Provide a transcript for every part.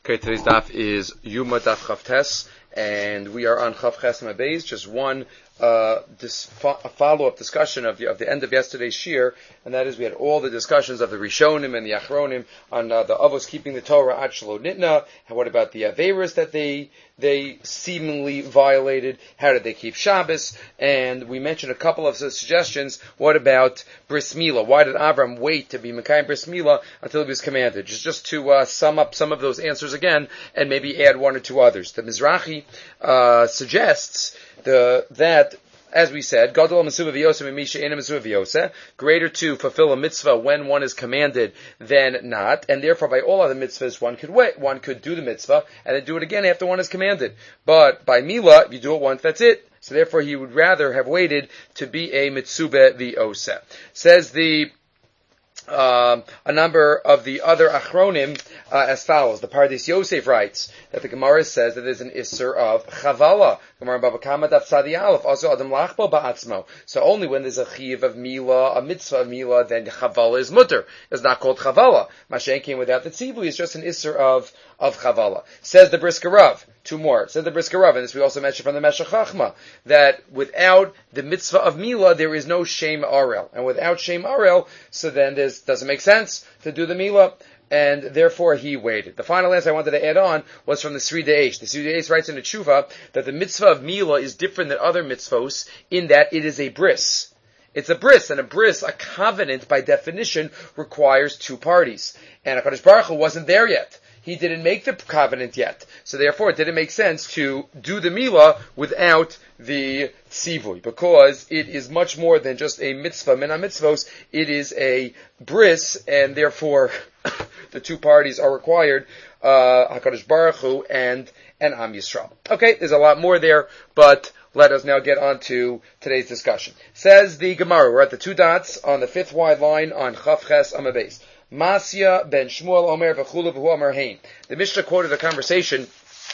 Okay, today's daf is Yuma Daf Chavtes, and we are on Chav Ches Mabeis. Just one follow-up discussion of the end of yesterday's shir, and that is we had all the discussions of the Rishonim and the Achronim on the Avos keeping the Torah Ad Shelo Nitna. And what about the Averis that they seemingly violated? How did they keep Shabbos? And we mentioned a couple of suggestions. What about Bris Milah? Why did Avram wait to be Mekayim Bris Milah until he was commanded? Just to sum up some of those answers again, and maybe add one or two others. The Mizrahi suggests that, as we said, Gadol Mesuva V'Yoseh Misha Ena Mesuva V'Yoseh, greater to fulfill a mitzvah when one is commanded than not, and therefore by all other mitzvahs one could wait. One could do the mitzvah and then do it again after one is commanded. But by Milah, you do it once, that's it. So therefore he would rather have waited to be a Mitzuba V'Yoseh. Says a number of the other Achronim as follows. The Pardes Yosef writes that the Gemara says that there's an Isser of Chavala. Gemara Baba Kama Daf Tzadi Aleph. Also Adam Lachbo Ba'atzmo. So only when there's a Chiv of Milah, a mitzvah of Milah, then Chavala is mutter. It's not called Chavala. Mashen came without the Tzivui. It's just an Isser of Chavala. Says the Brisker Rav. Two more. Says the Brisker Rav, and this we also mentioned from the Meshech Chachma, that without the mitzvah of Milah, there is no Shem Arel. And without Shem Arel, so then this doesn't make sense to do the Milah, and therefore he waited. The final answer I wanted to add on was from the Sri De'esh. The Sri De'esh writes in the Tshuva that the mitzvah of Milah is different than other mitzvos in that it is a bris. It's a bris, and a bris, a covenant by definition, requires two parties. And HaKadosh Baruch Hu wasn't there yet. He didn't make the covenant yet. So therefore it didn't make sense to do the milah without the tzivui, because it is much more than just a mitzvah, min mitzvos. It is a bris, and therefore the two parties are required, HaKadosh Baruch Hu and Am Yisrael. Okay, there's a lot more there, but let us now get on to today's discussion. Says the Gemara, we're at the two dots on the fifth wide line on Chav Ches Amud Beis. Masya ben Shmuel Omer v'chulu v'hu Omer Hein. The Mishnah quoted a conversation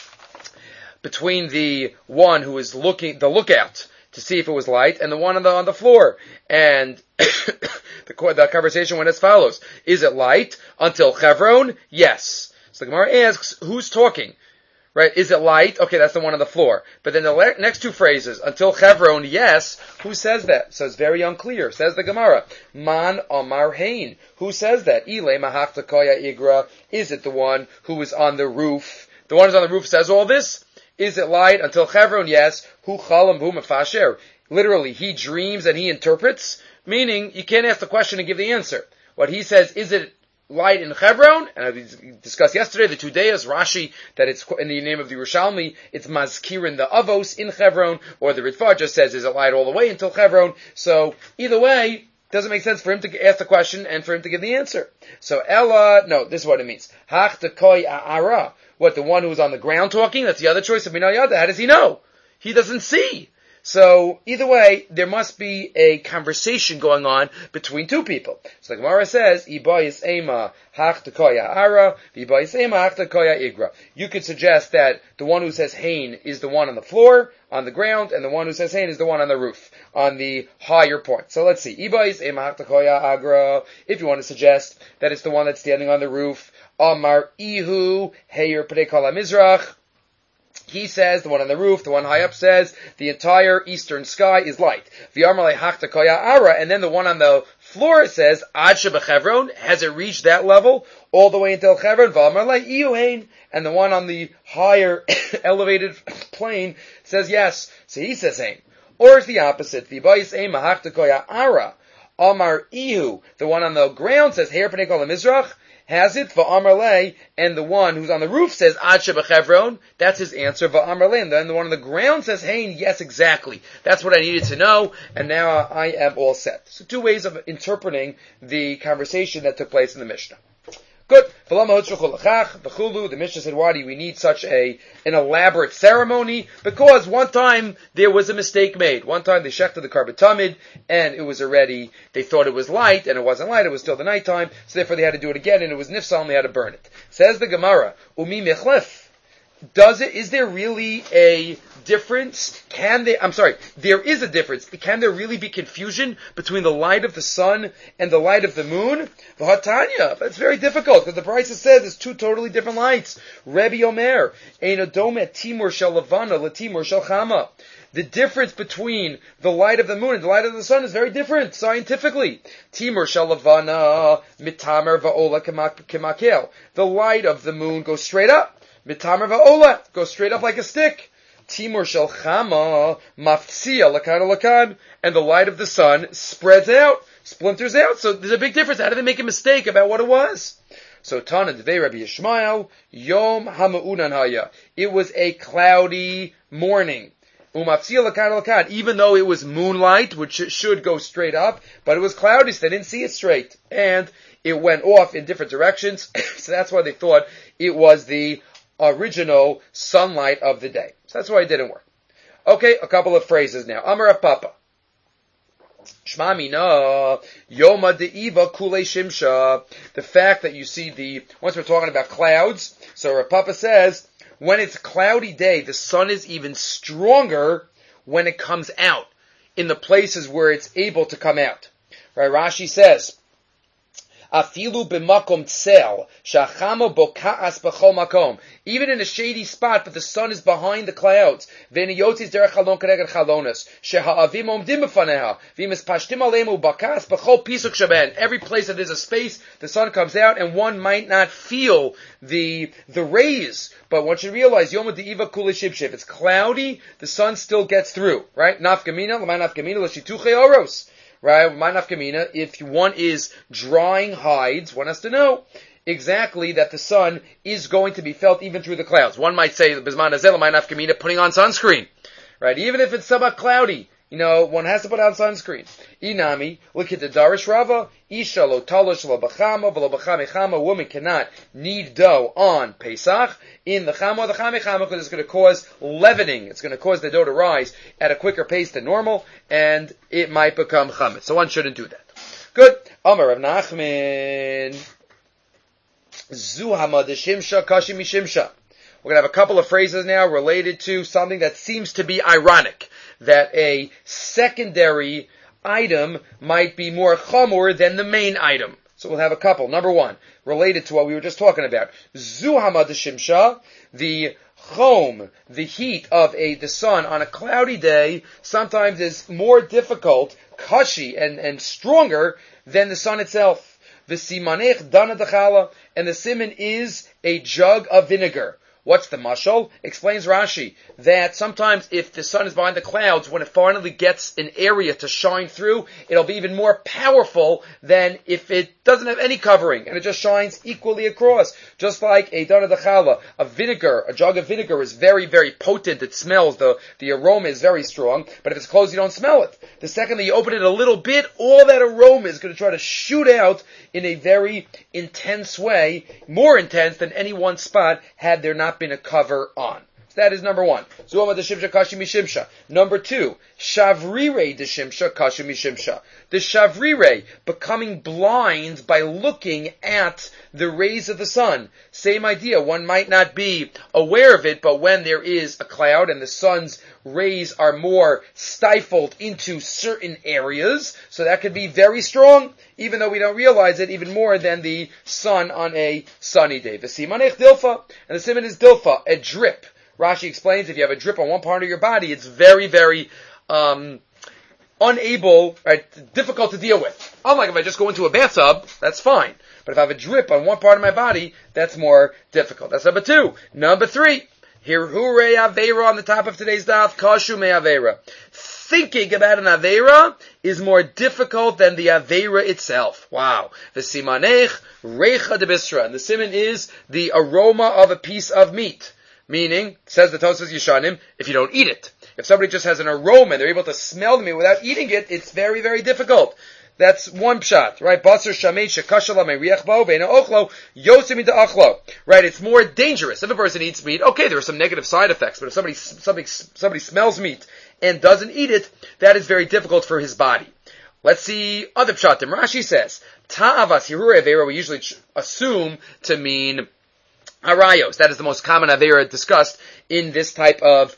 between the one who is looking, the lookout, to see if it was light, and the one on the floor. And the conversation went as follows: is it light until Chevron? Yes. So the Gemara asks, who's talking? Right? Is it light? Okay, that's the one on the floor. But then the next two phrases, until Chevron, yes, who says that? So it's very unclear. Says the Gemara, Man Omar Hein. Who says that? Ile Mahachta Koya Igra. Is it the one who is on the roof? The one who's on the roof says all this? Is it light until Chevron? Yes. Hu Chalam Hu Mefasher. Literally, he dreams and he interprets, meaning you can't ask the question and give the answer. What he says, is it light in Hebron, and we discussed yesterday the two days, Rashi, that it's in the name of the Yerushalmi, it's Mazkirin the Avos in Hebron, or the Ritva just says, is it light all the way until Hebron? So, either way, doesn't make sense for him to ask the question and for him to give the answer. So, this is what it means. Hach tekoi a'ara. What, the one who's on the ground talking? That's the other choice of Minal Yada. How does he know? He doesn't see. So, either way, there must be a conversation going on between two people. So the Gemara says, Ibayis Ema Hach Tekoya Ara, Ibayis Ema Hach Tekoya Igra. You could suggest that the one who says Hain is the one on the floor, on the ground, and the one who says Hain is the one on the roof, on the higher point. So let's see. Ibayis Ema Hach Tekoya Agra. If you want to suggest that it's the one that's standing on the roof, Amar Ihu Heyer Pnei Kol HaMizrach. He says, the one on the roof, the one high up says, the entire eastern sky is light. And then the one on the floor says, Ad Shebechevron, has it reached that level? All the way until Chevron? And the one on the higher elevated plane says yes. So he says Hain. Or it's the opposite. Amar Ihu, the one on the ground says, Heir Pnei Kol HaMizrach, has it, va'amar and the one who's on the roof says, Ad Shebechevron, that's his answer, va'amar and then the one on the ground says, Hain, yes, exactly. That's what I needed to know, and now I am all set. So two ways of interpreting the conversation that took place in the Mishnah. Good. The Mishnah said, why do we need such an elaborate ceremony? Because one time there was a mistake made. One time they shechted the Karban Tamid, and it was already, they thought it was light, and it wasn't light, it was still the nighttime, so therefore they had to do it again, and it was nifsal, and they had to burn it. Says the Gemara, Umi Mechlef. is there really a difference? There is a difference. Can there really be confusion between the light of the sun and the light of the moon? V'hatanya, that's very difficult, because the Brisa says it's two totally different lights. Rebbe Omer, Ein Adom et Timur shel Levana leTimur shel Chama. The difference between the light of the moon and the light of the sun is very different, scientifically. Timur shel Levana, mitamer va'ola kemakel. The light of the moon goes straight up. Mitamer va'ola, goes straight up like a stick. Timur shel Chama, maftzia lakan lakan. And the light of the sun spreads out, splinters out. So there's a big difference. How did they make a mistake about what it was? So Tana Devei Rabbi Yishmael, Yom Hama'unan Haya. It was a cloudy morning. Even though it was moonlight, which should go straight up, but it was cloudy, so they didn't see it straight. And it went off in different directions, so that's why they thought it was the original sunlight of the day. So that's why it didn't work. Okay, a couple of phrases now. Amar Papa. Shma mina, Yoma de'iva kule shimsha. The fact that you see once we're talking about clouds, so Rav Papa says, when it's a cloudy day, the sun is even stronger when it comes out, in the places where it's able to come out. Right? Rashi says, Afilu b'makom tzel, shachama boka'as b'chol makom. Even in a shady spot, but the sun is behind the clouds. V'niyotzis derech chalon kereged chalonas. Sheha'avim omdim b'faneha. V'mis pashtim alemu b'ka'as b'chol pisuk shaben. Every place that there's a space, the sun comes out, and one might not feel the rays. But one should realize, Yom De'iva Kula Shibshif. If it's cloudy, the sun still gets through. Right? Nafkamina, l'may nafkamina, l'shituche oros. Right? My nafkamina, if one is drying hides, one has to know exactly that the sun is going to be felt even through the clouds. One might say, Bizman Azel, my nafkamina, putting on sunscreen. Right? Even if it's somewhat cloudy, one has to put on sunscreen. Inami, look at the Darish Rava, Isha lo talosh lo b'chama, v'lo b'chama, a woman cannot knead dough on Pesach, in the chama or the chama, because it's going to cause leavening. It's going to cause the dough to rise at a quicker pace than normal, and it might become chametz. So one shouldn't do that. Good. Amar Rav Nachman, Zuhama de Shimsha, Kashi Mishimsha. We're going to have a couple of phrases now related to something that seems to be ironic, that a secondary item might be more chamor than the main item. So we'll have a couple. Number one, related to what we were just talking about. Zuhama de Shimsha, the chom, the heat of the sun on a cloudy day, sometimes is more difficult, kashi, and stronger than the sun itself. The simanech dana dechala, and the siman is a jug of vinegar. What's the mashal? Explains Rashi that sometimes if the sun is behind the clouds, when it finally gets an area to shine through, it'll be even more powerful than if it doesn't have any covering and it just shines equally across. Just like a dana dechala, a jug of vinegar is very, very potent. It smells, the aroma is very strong, but if it's closed, you don't smell it. The second that you open it a little bit, all that aroma is going to try to shoot out in a very intense way, more intense than any one spot had there not been a cover on. So that is number one. Zuhama de Shimsha kashi mishimsha. Number two, Shavrire de Shimsha kashi mishimsha. The Shavrire, becoming blind by looking at the rays of the sun. Same idea. One might not be aware of it, but when there is a cloud and the sun's rays are more stifled into certain areas, so that could be very strong, even though we don't realize it, even more than the sun on a sunny day. The simanech dilfa, and the siman is dilfa, a drip. Rashi explains if you have a drip on one part of your body, it's very, very difficult to deal with. Unlike if I just go into a bathtub, that's fine. But if I have a drip on one part of my body, that's more difficult. That's number two. Number three, Hirhure Aveira on the top of today's daf, Kashu Me Aveira. Thinking about an Aveira is more difficult than the Aveira itself. Wow. The Simanech Recha de Bisra. And the siman is the aroma of a piece of meat. Meaning, says the Tosfos Yeshanim, if you don't eat it. If somebody just has an aroma and they're able to smell the meat without eating it, it's very, very difficult. That's one pshat, right? Basar shamein shekashala me'riach bo ve'ena ochlo yosim into achlo. Right? It's more dangerous. If a person eats meat, okay, there are some negative side effects, but if somebody smells meat and doesn't eat it, that is very difficult for his body. Let's see other pshatim. Rashi says, ta'avas hirure aveira, we usually assume to mean Arayos. That is the most common Avera discussed in this type of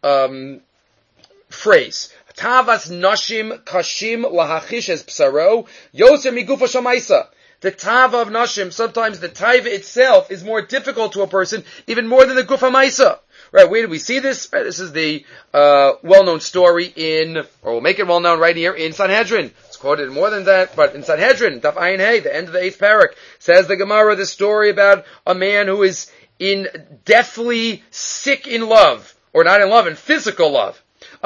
phrase. Tavas nashim kashim lahachish es psaro yoser migufa shamaisa. The tava of nashim, sometimes the taiva itself is more difficult to a person, even more than the gufa maisa. Right, where do we see this? Right, this is the well-known story or we'll make it well-known right here in Sanhedrin. It's quoted more than that, but in Sanhedrin, Daf Ayin Hey, the end of the 8th parak, says the Gemara, the story about a man who is deathly sick in love, or not in love, in physical love. A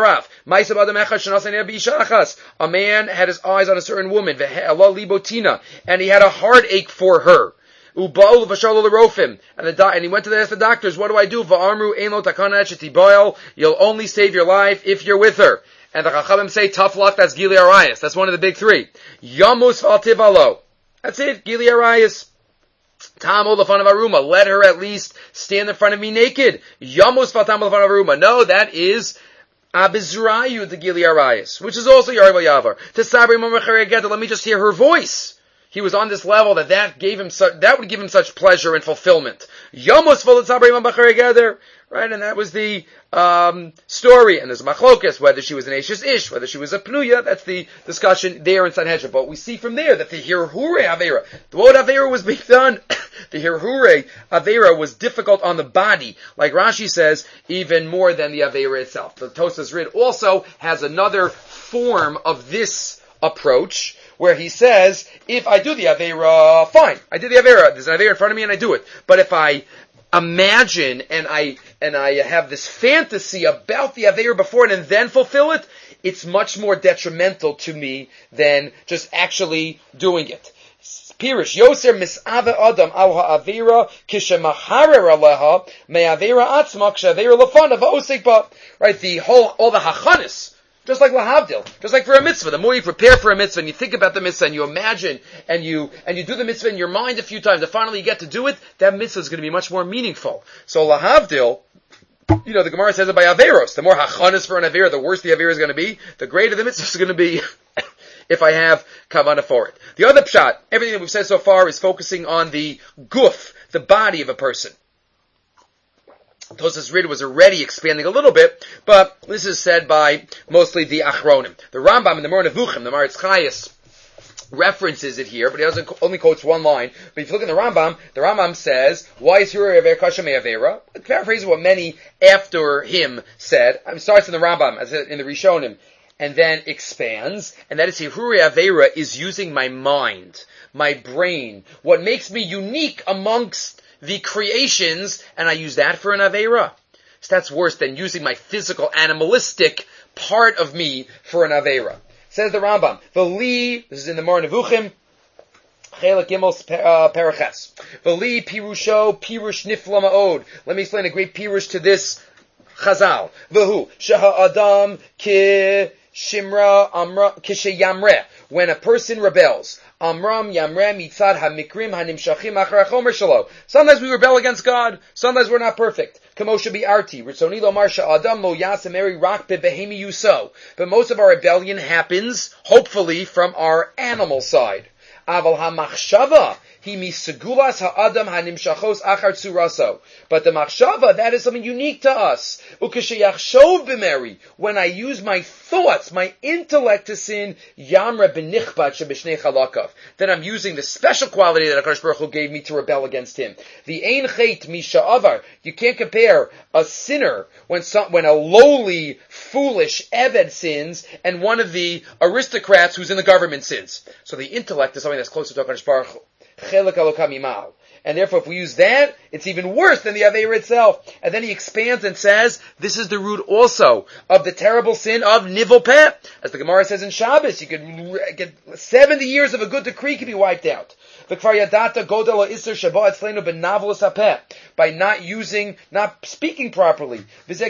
man had his eyes on a certain woman, and he had a heartache for her. And he went to the doctors, what do I do? You'll only save your life if you're with her. And the Chachamim say, tough luck, that's Gili Arayas. That's one of the big three. Yamus Valtivalo. That's it, Gili Arayas. Tamo lefanav aruma. Let her at least stand in front of me naked. Yamus Valtamo lefanav aruma. No, that is Abizrayu the Gili Arayas, which is also Yarva Yavar. Let me just hear her voice. He was on this level that would give him such pleasure and fulfillment. Yomos right, and that was the story. And there's machlokas, whether she was an Ashes Ish, whether she was a Pnuya. That's the discussion there in Sanhedrin. But we see from there that the Hirhure Avera, the word Avera was being done. The Hirhure Avera was difficult on the body, like Rashi says, even more than the Avera itself. The Tosas Rid also has another form of this approach, where he says, if I do the Avera, fine. I did the Avera. There's an Avera in front of me and I do it. But if I imagine and I have this fantasy about the Avera before and then fulfill it, it's much more detrimental to me than just actually doing it. Pirish Yoser misave Adam al ha'avera kishemaharer aleha me'avera atzma kshavera lefanav ha'osikba. Right, all the hachanis. Just like lahavdil, just like for a mitzvah. The more you prepare for a mitzvah and you think about the mitzvah and you imagine and you do the mitzvah in your mind a few times and finally you get to do it, that mitzvah is going to be much more meaningful. So lahavdil, the Gemara says it by averos. The more hachanas for an avera, the worse the avera is going to be, the greater the mitzvah is going to be if I have kavanah for it. The other pshat, everything that we've said so far is focusing on the guf, the body of a person. Tosas Rid was already expanding a little bit, but this is said by mostly the Achronim. The Rambam in the Moreh Nevuchim, the Maritz Chayes, references it here, but he only quotes one line. But if you look in the Rambam says, why is Hirure Avera Kasha Me'avera? Paraphrase what many after him said. It starts in the Rambam, as in the Rishonim, and then expands, and that is Hirure Avera is using my mind, my brain, what makes me unique amongst the creations, and I use that for an Avera. So that's worse than using my physical, animalistic part of me for an Avera. Says the Rambam, V'li, this is in the Moreh Nevuchim, Chelek Gimel Paraches. V'li Pirusho, Pirush Nifla Ma'od. Let me explain a great Pirush to this Chazal. V'hu, Sheha Adam Ki Shimra Amra Kishayamre. When a person rebels, Amram Yamre Mitzad HaMikrim HaNimshachim Achar HaChomer Shalo. Sometimes we rebel against God. Sometimes we're not perfect. Kamosha Bi'arti. Ritzoni Lomar Sha'adam Lo Yasameri Rak Bebehemi Yuso. But most of our rebellion happens, hopefully, from our animal side. Aval HaMachshava. Hi Misegulas HaAdam HaNimshachos Achar Tzuraso. But the Machshava, that is something unique to us. Ukeshayachshov B'meri. When I use my thoughts, my intellect to sin, Yamra B'nichbat Sheb'shnei Chalakav. Then I'm using the special quality that HaKadosh Baruch Hu gave me to rebel against Him. The Ein Chet Misha'avar. You can't compare a sinner when a lowly, foolish Eved sins and one of the aristocrats who's in the government sins. So the intellect is something that's closer to HaKadosh Baruch Hu. And therefore, if we use that, it's even worse than the Avera itself. And then he expands and says, this is the root also of the terrible sin of Nivul Peh. As the Gemara says in Shabbos, you could get 70 years of a good decree could be wiped out. By not speaking properly.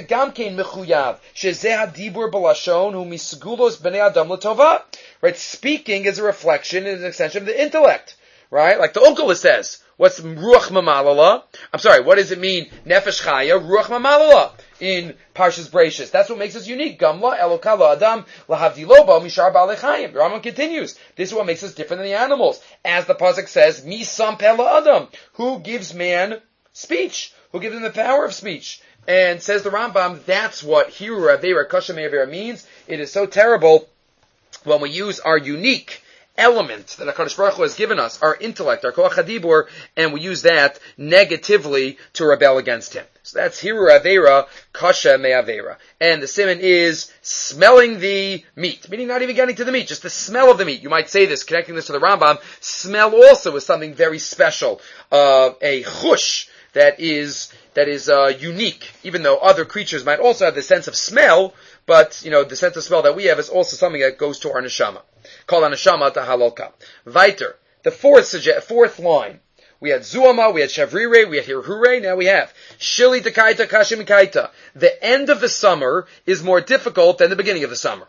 Right? Speaking is a reflection, is an extension of the intellect. Right? Like the Onkelos says, what's Ruach Mamalala? I'm sorry, what does it mean? Nefesh Chaya, Ruach Mamalala in Parshas Bereishis. That's what makes us unique. Gamla, Elokala, Adam, Lahavdiloba, Mishar Ba'alechayim. The Rambam continues. This is what makes us different than the animals. As the Pasuk says, Mi Sam Pela Adam. Who gives man speech, who give them the power of speech. And says the Rambam, that's what Hiru Avera Kasha Me'avera means. It is so terrible when we use our unique element that HaKadosh Baruch Hu has given us, our intellect, our Koach HaDibur, and we use that negatively to rebel against Him. So that's Hiru Avera Kasha Me'avera. And the siman is smelling the meat, meaning not even getting to the meat, just the smell of the meat. You might say this, connecting this to the Rambam, smell also is something very special, a chush that is unique, even though other creatures might also have the sense of smell, but, the sense of smell that we have is also something that goes to our neshama. Called our neshama tahaloka. Weiter. The fourth line. We had Zuama, we had Shavrire, we had Hirhure, now we have Shili Tekaita Kashim Kaita. The end of the summer is more difficult than the beginning of the summer.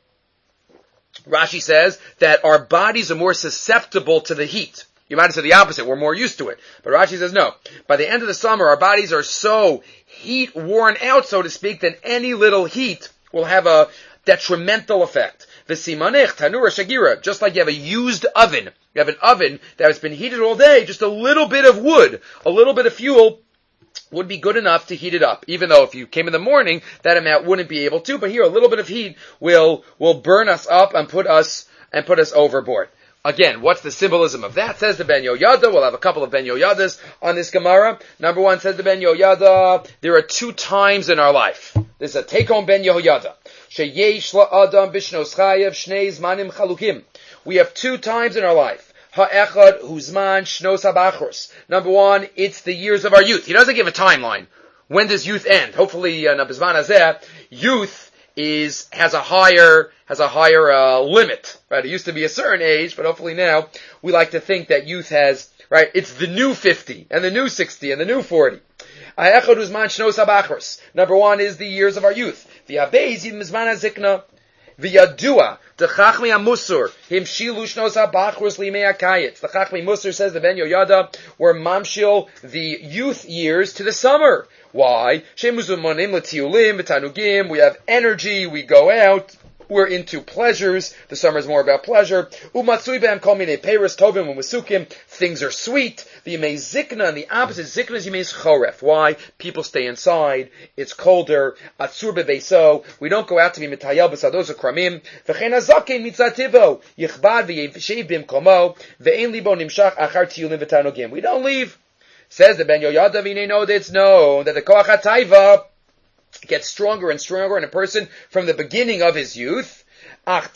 Rashi says that our bodies are more susceptible to the heat. You might have said the opposite, we're more used to it. But Rashi says no. By the end of the summer, our bodies are so heat worn out, so to speak, that any little heat will have a detrimental effect. V'simanech, tanura shagira, just like you have a used oven. You have an oven that has been heated all day, just a little bit of wood, a little bit of fuel would be good enough to heat it up. Even though if you came in the morning, that amount wouldn't be able to, but here a little bit of heat will burn us up and put us overboard. Again, what's the symbolism of that? Says the Ben Yoyada. We'll have a couple of Ben Yoyadas on this Gemara. Number one, says the Ben Yoyada, there are 2 times in our life. There's a take-home Ben Yoyada. Sheyesh la'adam bishnos chayev shnei zmanim chalukim. We have 2 times in our life. Ha'echad huzman shnos habachros. Number one, it's the years of our youth. He doesn't give a timeline. When does youth end? Hopefully, Nabizman Hazeh, youth has a higher limit, right? It used to be a certain age, but hopefully now we like to think that youth has, right? It's the new 50 and the new 60 and the new 40. Number one is the years of our youth. The Yadua, the Chachmi Amusur, him shilu shnos habachros limei hakayitz. The Chachmi Musur says the Ben Yoyada were mamshil the youth years to the summer. Why? We have energy, we go out, we're into pleasures. The summer is more about pleasure. Things are sweet. The yemei zikna, and the opposite zikna is yemei choref. Why? People stay inside. It's colder. Atzur bebeso. We don't go out to be mitayel b'sados ukramim. V'chein hazaken mitzativo yichbad v'yeshev b'mkomo ve'en libo nimshach achar tiyulim v'tanogim. We don't leave. Says the Ben Yoyada, v'nei know that it's known that the koach hataiva gets stronger and stronger in a person from the beginning of his youth. Throughout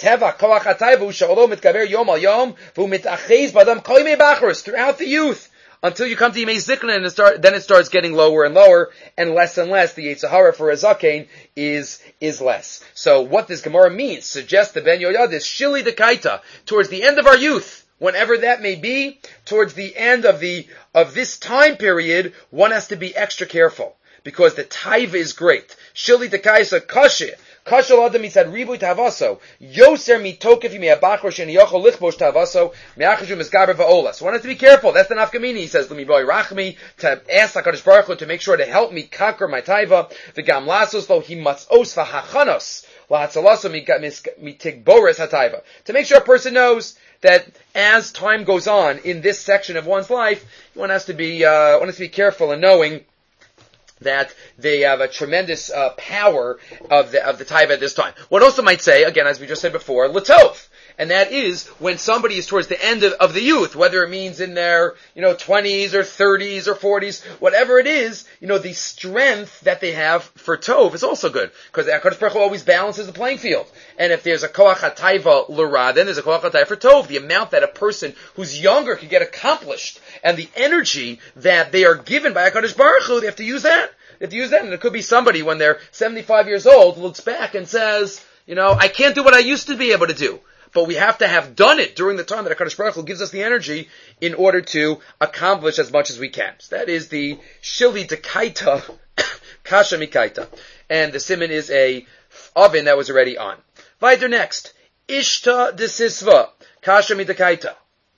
the youth, until you come to Yemei Zikna, and then it starts getting lower and lower, and less the Yetzer Hara for a Zaken is less. So what this Gemara means suggests the Ben Yoyad is Shili Dekaita, towards the end of our youth, whenever that may be, towards the end of this time period, one has to be extra careful. Because the taiva is great. Shili Dekaisa Kashe. Kashal Adam said Ribu Tavaso. Yoser mitokef me'abachor sheniyochol lichbosh Tavaso me'achashum esgaber va'ola. So one has to be careful. That's the nafkamini. He says, "Let me boy rachmi," to ask HaKadosh Baruch Hu to make sure to help me conquer my taiva. V'gam lasos lo himatzos v'hachanos lahatzalaso mitigboris hataiva. To make sure a person knows that as time goes on in this section of one's life, one has to be careful in knowing that they have a tremendous power of the taiva at this time. One also might say, again, as we just said before, latov, and that is when somebody is towards the end of the youth, whether it means in their 20s or 30s or 40s, whatever it is, the strength that they have for tov is also good, because HaKadosh Baruch Hu always balances the playing field. And if there's a koach hataiva l'ra, then there's a koach hataiva for tov. The amount that a person who's younger can get accomplished, and the energy that they are given by HaKadosh Baruch Hu, they have to use that. They have to use that, and it could be somebody when they're 75 years old looks back and says, I can't do what I used to be able to do. But we have to have done it during the time that HaKadosh Baruch Hu gives us the energy in order to accomplish as much as we can. So that is the Shili Dekaita Kasha Mikaita. And the siman is a oven that was already on. Weiter next. Ishta Desisva Kasha Midakaita.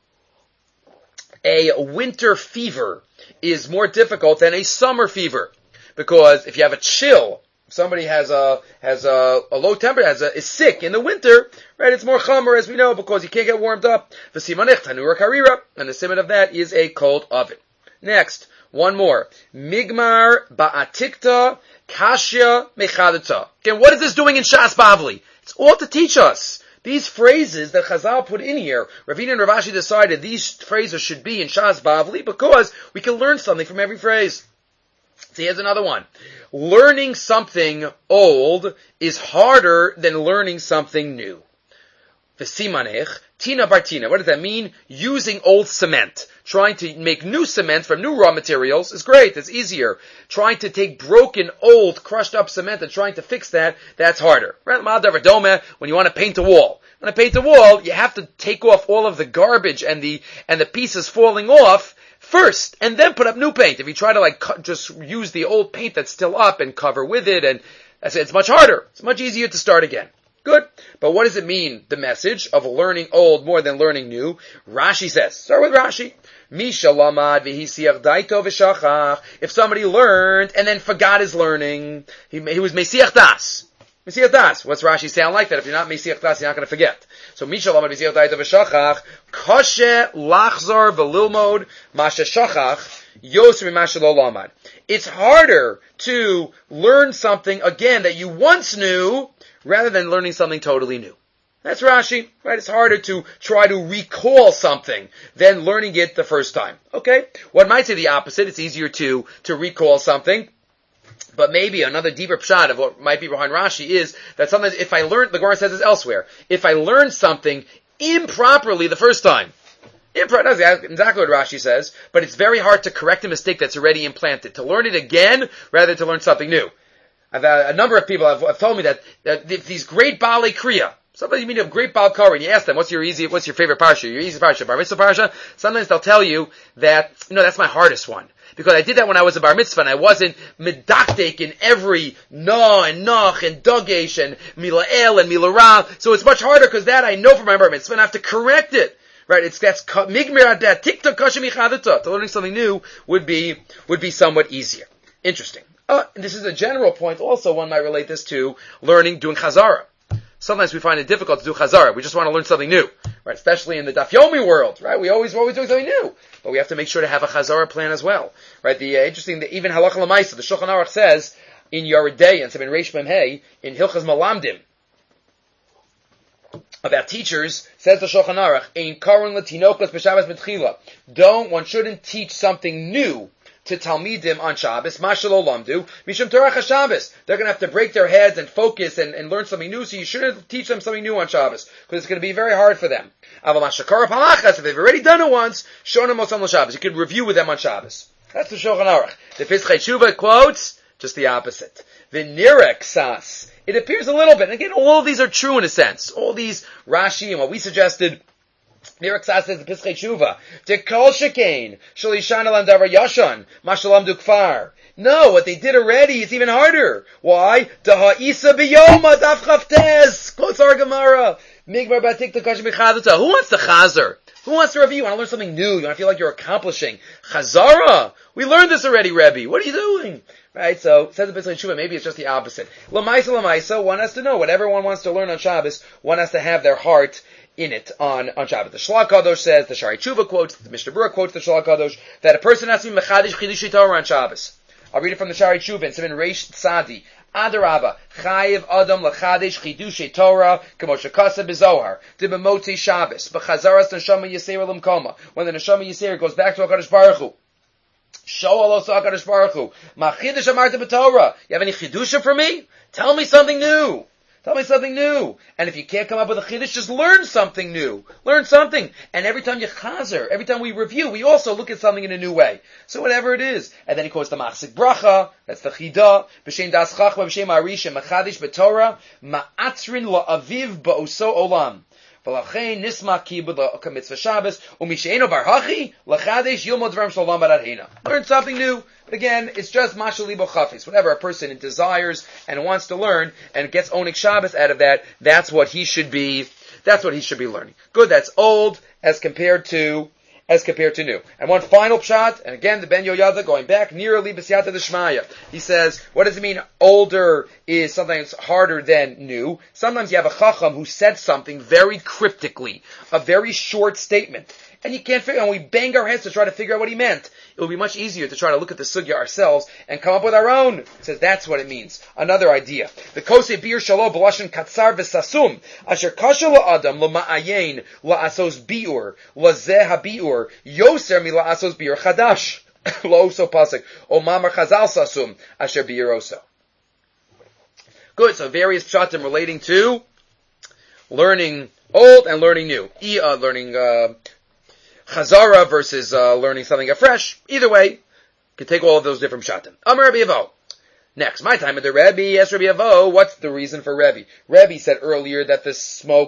A winter fever is more difficult than a summer fever. Because if you have a chill, somebody has a low temperature, is sick in the winter, right? It's more chamer, as we know, because you can't get warmed up. The simanech tanura karira, and the siman of that is a cold oven. Next, One more. Migmar ba'atikta kashya mechadata. Again, what is this doing in Shas Bavli? It's all to teach us. These phrases that Chazal put in here, Ravina and Rav Ashi decided these phrases should be in Shas Bavli because we can learn something from every phrase. So here's another one. Learning something old is harder than learning something new. V'simanech, tina bartina. What does that mean? Using old cement. Trying to make new cement from new raw materials is great. It's easier. Trying to take broken, old, crushed up cement and trying to fix that, that's harder. Right? When you want to paint a wall. When I paint a wall, you have to take off all of the garbage and the pieces falling off first, and then put up new paint. If you try to just use the old paint that's still up and cover with it, and it's much harder. It's much easier to start again. Good. But what does it mean, the message of learning old more than learning new? Rashi says, start with Rashi. Misha lamad v'hisiach daito v'shachach. If somebody learned and then forgot his learning, he was mesiach das. Mesiach das. What's Rashi sound like that? If you're not mesiach das, you're not going to forget. So Misha lamad v'hisiach daito v'shachach. Koshe lachzor v'lilmod masha shachach yosri masha lo lamad. It's harder to learn something again that you once knew rather than learning something totally new. That's Rashi, right? It's harder to try to recall something than learning it the first time. Okay? One might say the opposite. It's easier to recall something. But maybe another deeper pshat of what might be behind Rashi is that sometimes if I learn, the Gemara says this elsewhere, if I learn something improperly the first time, that's exactly what Rashi says, but it's very hard to correct a mistake that's already implanted. To learn it again rather than to learn something new. I've had a number of people have told me that these great Baalei Kriya, sometimes you meet a great Baal Korah and you ask them, what's your favorite parsha? Your easy parsha, Bar Mitzvah parsha? Sometimes they'll tell you that, that's my hardest one. Because I did that when I was a Bar Mitzvah and I wasn't medakdek in every no and noch and dogesh and mila'el and mila'ra. So it's much harder because that I know from my Bar Mitzvah and I have to correct it. Right? That's migmir adat tiktok kashem ichadata. To learning something new would be somewhat easier. Interesting. This is a general point also, one might relate this to doing chazara. Sometimes we find it difficult to do chazara. We just want to learn something new. Right? Especially in the Daf Yomi world, right? We're always doing something new. But we have to make sure to have a chazara plan as well. Right? Even halacha l'maisa, the Shulchan Aruch says, in Yeridei, and in Reish Mem Hey, in Hilchas Malamdim, about teachers, says the Shulchan Aruch, Ein karon l'tinokos b'Shabbos mitchila. One shouldn't teach something new to Talmidim on Shabbos, Mashal Olamdu, Mishum Torah HaShabbos. They're going to have to break their heads and focus and learn something new, so you shouldn't teach them something new on Shabbos, because it's going to be very hard for them. Aval Mashakar Palachas, if they've already done it once, Shonam Osam Shabbos. You could review with them on Shabbos. That's the Shulchan Aruch. The Pischei Tshuva quotes, just the opposite. The Nirek Sas. It appears a little bit, and again, all of these are true in a sense. All these Rashi and what we suggested, Nirek Sas says the Pischei Tshuva. Dekol Shekain, Shalishan Alam Davar Yashan, Mashalam Dukfar. No, what they did already is even harder. Why? Daha'isa biyoma daf chavtes. Quotes our Gemara. Migmar batik takash b'chaduta. Who wants to chazer? Who wants to review? You want to learn something new? You want to feel like you're accomplishing. Chazara? We learned this already, Rebbe. What are you doing? Right, so, says the Pischei Tshuva, maybe it's just the opposite. Lamaisa, one has to know. Whatever one wants to learn on Shabbos, one has to have their heart in it on Shabbos. The Shlach Kadosh says, the Shari Tshuva quotes, the Mishnah Berurah quotes the Shlach Kadosh, that a person has to be mechadish chidushei Torah on Shabbos. I'll read it from the Shari Tshuva in Siman Reish Tzadi. Adarabba, chayiv adam lechadesh chidushei Torah, kamo shekasa b'zohar, dibemotzi Shabbos, b'chazaras neshama yisera l'mkoma. When the neshama yisera goes back to HaKadosh Baruch Hu, Shoal also HaKadosh Baruch Hu, ma chidush amarta b'Torah. You have any chidusha for me? Tell me something new. Tell me something new. And if you can't come up with a chiddush, just learn something new. Learn something. And every time you chazer, every time we review, we also look at something in a new way. So whatever it is. And then he quotes the Machzik Bracha, that's the Chidah, B'Shem Das Chachma, B'Shem Arisha, Mechadish B'Torah, Ma'atzrin La'aviv Ba'oso Olam. V'lachein nisma kibud la'okamitzvah Shabbos, u'mishe'eno bar hachi, l'chadesh yilmod dvarim shalom barad. Learn something new. But again, it's just mashal libo chafis. Whatever a person desires and wants to learn and gets onik Shabbos out of that, that's what he should be learning. Good, that's old as compared to new. And one final pshat, and again, the Ben Yoyada going back, nearly b'siyata d'shmaya. He says, what does it mean older is something that's harder than new? Sometimes you have a chacham who said something very cryptically, a very short statement. and you can't figure, and we bang our heads to try to figure out what he meant. It would be much easier to try to look at the sugya ourselves and come up with our own. It says that's what it means. Another idea. The kosei bir shalo b'lashon katzar v'sasum asher kasha la'adam l'ma'ayin la'asos biur la'zeh habiur yoser mi la'asos biur chadash la'oso pasuk o mamar chazal sasum asher biur oso. Good, so various pshatim relating to learning old and learning new. Learning chazara versus learning something afresh. Either way, you can take all of those different pshatim. Amar Rabbi Avo. Next, my time at the Rebbe. Yes, Rabbi Avo. What's the reason for Rebbe? Rebbe said earlier that the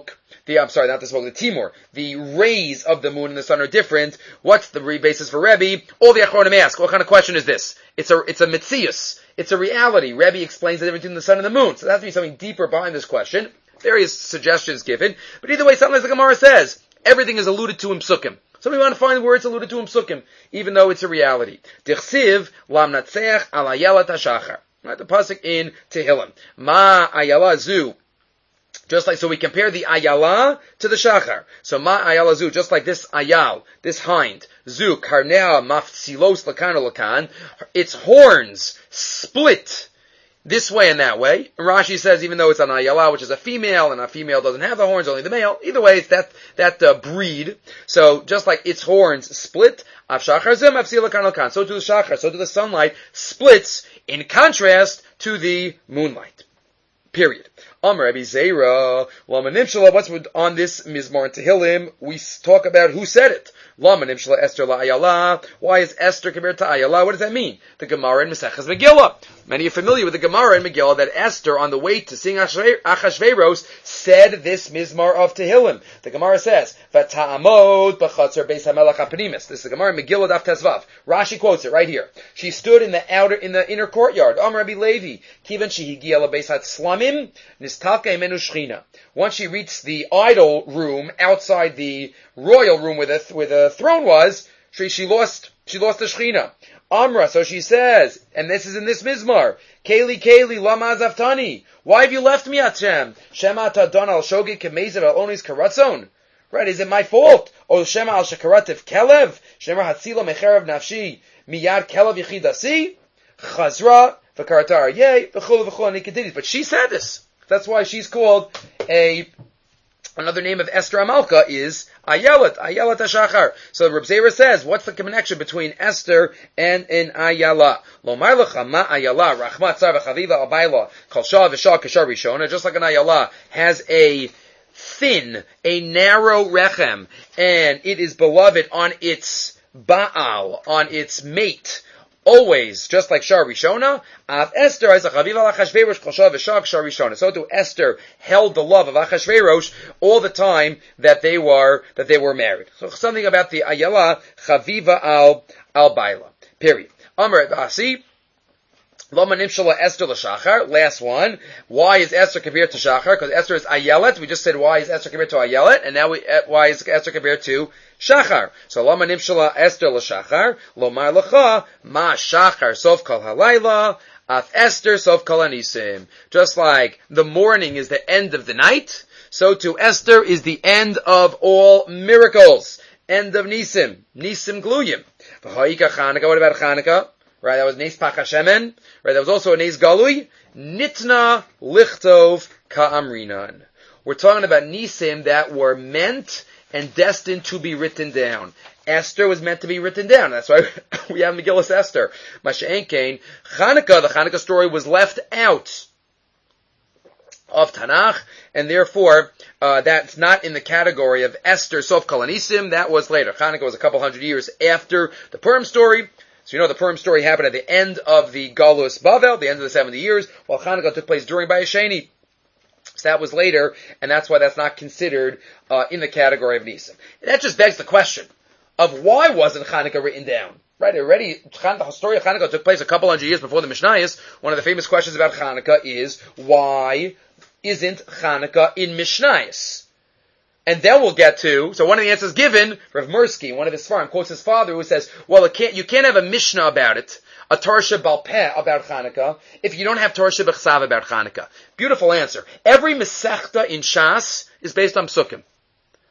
timur, the rays of the moon and the sun are different. What's the basis for Rebbe? All the Achronim ask, what kind of question is this? It's a mitzius. It's a reality. Rebbe explains the difference between the sun and the moon. So there has to be something deeper behind this question. Various suggestions given. But either way, sometimes the Gemara says, everything is alluded to in Psukim. So we want to find words alluded to in Psukim, even though it's a reality. Dichsiv lam natzeach al ayelat hashachar. Right, the pasuk in Tehillim. Ma ayala zu. Just like, so we compare the ayala to the shachar. So ma ayala zu, just like this ayal, this hind, zu, karnea maftsilos lakan lakan, its horns split this way and that way. And Rashi says, even though it's an ayala, which is a female, and a female doesn't have the horns, only the male, either way, it's that breed. So, just like its horns split, av shachar zim mafsil lakan lakan, so do the shachar, so do the sunlight splits, in contrast to the moonlight. Period. Amar Rabbi Zera, Lama Nimshala, what's on this Mizmor and Tehillim? We talk about who said it. Lama Nimshala Esther La Ayala. Why is Esther compared to Ayala? What does that mean? The Gemara in Maseches Megillah. Many are familiar with the Gemara in Megillah that Esther, on the way to sing Achashveros, said this Mizmor of Tehillim. The Gemara says, Vata'amod b'chatzar beis hamelach hapnimis. This is the Gemara in Megillah Daf Tezvav. Rashi quotes it right here. She stood in the inner courtyard. Amar Rabbi Levi, Kivan shehigia lebeis hatzlamim, nistalka imenu shchina. Once she reached the idol room outside the royal room where the throne was, she lost the shchina. Amra, so she says, and this is in this Mizmar, Keli, lama azaftani. Why have you left me, Hashem? Shema tadon al shogi kemezer al onis karatzon. Right, is it my fault? O shema al shekarativ kelev? Shema hatzila mecherev nafshi, miyad kelev yichidasi? Chazra, v'karatar yeh, v'chul v'chul, and he continues. But she said this. That's why she's called another name of Esther Amalka is Ayelet HaShachar. So Reb Zera says, what's the connection between Esther and an Ayala? Lo ma'lecha ma Ayala, Rachmat Tzar v'chaviva abayla, kol shah v'shah kashar rishona, just like an Ayala has a narrow rechem, and it is beloved on its Baal, on its mate, always, just like Shar Rishona, Esther as a Chaviva Achashverosh Koshav V'Shak Shar Rishona. So too Esther held the love of Achashverosh all the time that they were married. So something about the Ayala Chaviva al Baila. Period. Amar Asi. Lama Nimshala Esther l'Shachar. Last one. Why is Esther compared to Shachar? Because Esther is Ayelet. We just said why is Esther compared to Ayelet, and now why is Esther compared to Shachar? So Lama Nimshala Esther l'Shachar. Lomar l'cha ma Shachar sof kol halayla af Esther sof kol anisim. Just like the morning is the end of the night, so too Esther is the end of all miracles. End of Nisim. Nisim gluyim. V'ha'ika Chanukah. What about Chanukah? Right, that was Nes Pach Hashemen. Right, that was also a Nes Galui. Nitna Lichtov Ka'amrinan. We're talking about Nisim that were meant and destined to be written down. Esther was meant to be written down. That's why we have Megillas Esther. Masha'en Kain. Chanukah, the Chanukah story was left out of Tanakh, and therefore, that's not in the category of Esther Sof Kol Anisim. That was later. Chanukah was a couple hundred years after the Purim story. So you know the Purim story happened at the end of the Galus Bavel, the end of the 70 years, while Chanukah took place during Bayesheni. So that was later, and that's why that's not considered in the category of Nisim. And that just begs the question of why wasn't Chanukah written down? Right, the story of Chanukah took place a couple hundred years before the Mishnayos. One of the famous questions about Chanukah is, why isn't Chanukah in Mishnayos? And then we'll get to, so one of the answers given, Rav Mursky, one of his Sfarim, quotes his father who says, well, you can't have a Mishnah about it, a Torah Shebal Peh about Chanukah, if you don't have Torah Shebechsav about Chanukah. Beautiful answer. Every Masechta in Shas is based on Psukim.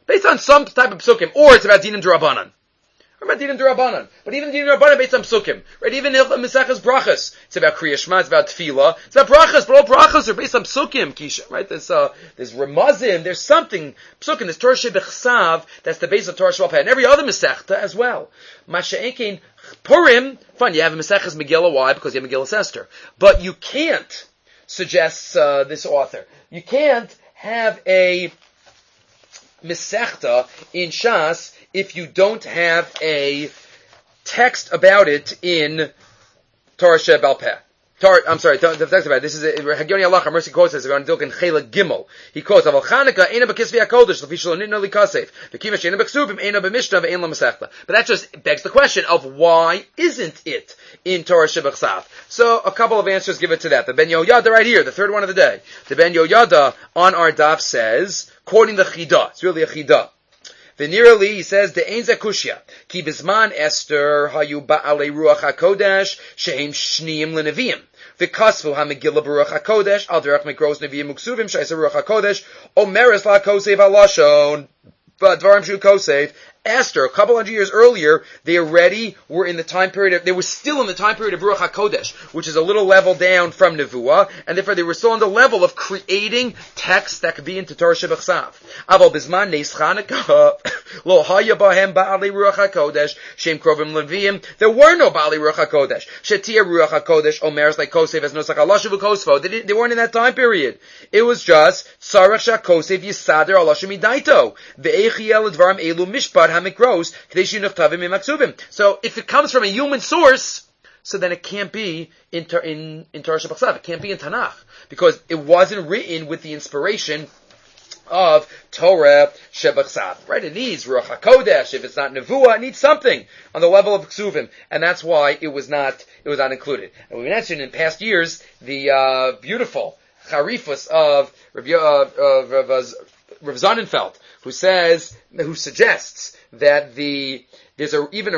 based on some type of psukim, or it's about dinim d'Rabbanan. Or about dinim d'Rabbanan. But even dinim d'Rabbanan based on psukim. Right? Even Mesechus Brachas. It's about Kriya Shema, it's about Tefillah. It's about Brachas, but all Brachas are based on psukim, Kisha. Right? There's Ramazim, there's something, psukim, there's Torah Shebechsav, that's the base of Torah Shebal and every other Mesechta as well. Masha'enkein Purim, fine, you have a Mesechus Megillah, why? Because you have Megillah Esther. But you can't, suggests this author, you can't have a Mesechta in Shas if you don't have a text about it in Torah Shebal Peh. I'm sorry, the text about it. This is Hagioni Allah Mercy quotes this on Dilkin Chela Gimel. He quotes Aval Chanukah Eina B'Kisvi HaKodesh L'Fi Shelo Nitna Likasef V'Kiva Sheina B'Ksuvim Eina B'Mishnah V'Ein LaMasechta. But that just begs the question of why isn't it in Torah Shebechsav? So a couple of answers give it to that. The Ben Yoyada right here, the third one of the day. The Ben Yoyada on our daf says, quoting the Chidah. It's really a Chidah. Venirali, he says, the Ein Zakushya, Ki Bizman Esther, Hayu Ba'alei Ruach HaKodesh, Shehem Shniim L'Neviim. V'kasvu ha-Megillah Baruch HaKodesh, Al Derech Mikros Neviim Uksuvim, Shaisa Ruach HaKodesh, Omeres La Kosev Alashon, Dvarim Shu Kosev. Esther, a couple hundred years earlier, they already were in the time period they were still in the time period of Ruach HaKodesh, which is a little level down from Nevuah, and therefore they were still on the level of creating texts that could be into Torah Shebechsav. Aval Bizman Neis Chanukah, Lo Haya Bahem Ba'alei Ruach HaKodesh, Shem Krovim Leviim, there were no Ba'alei Ruach HaKodesh. Shetia Ruach HaKodesh, Omeres like Kosev, as Nosach Alashav Kosvo. They weren't in that time period. It was just, Tzarech Shakosev Yisader Alashav Midaito, Ve'echiel Dvarim Elu Mishpat, so if it comes from a human source, so then it can't be in Torah Shebechsav. It can't be in Tanakh because it wasn't written with the inspiration of Torah Shebechsav. Right? It needs Ruach HaKodesh. If it's not Nevuah, it needs something on the level of Ksuvim, and that's why it was not included. And we mentioned in past years the beautiful Charifus of Rav Sonnenfeld, who suggests that there's even a